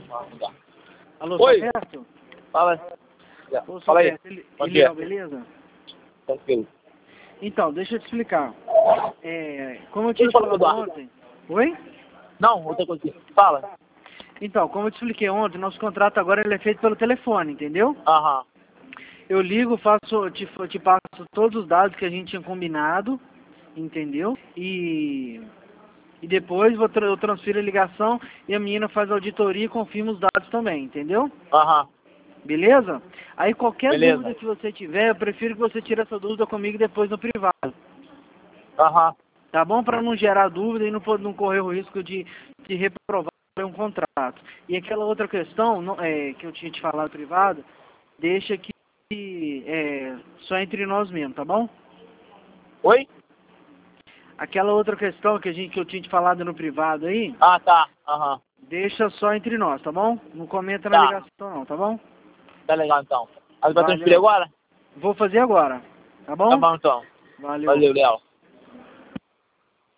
Tá. Alô, Oi. Roberto? Fala. Ô, Fala aí. Roberto, Bom ele dia. é, beleza? Tranquilo. Então, deixa eu te explicar. Como eu tinha te falado ontem... Oi? Não, outra coisa aqui. Fala. Então, como eu te expliquei ontem, nosso contrato agora ele é feito pelo telefone, entendeu? Aham. Eu ligo, te passo todos os dados que a gente tinha combinado, entendeu? E depois eu transfiro a ligação e a menina faz a auditoria e confirma os dados também, entendeu? Aham. Beleza? Aí qualquer Beleza. dúvida que você tiver, eu prefiro que você tire essa dúvida comigo depois no privado. Aham. Tá bom? Para não gerar dúvida e não correr o risco de reprovar um contrato. E aquela outra questão que eu tinha te falado no privado, deixa que só entre nós mesmo, tá bom? Oi? Aquela outra questão que eu tinha te falado no privado aí, Ah, tá. Aham. deixa só entre nós, tá bom? Não comenta na Tá. ligação não, tá bom? Tá legal então. Aí vai Valeu. transferir agora? Vou fazer agora, tá Tá bom? bom então. Valeu. Valeu, Léo.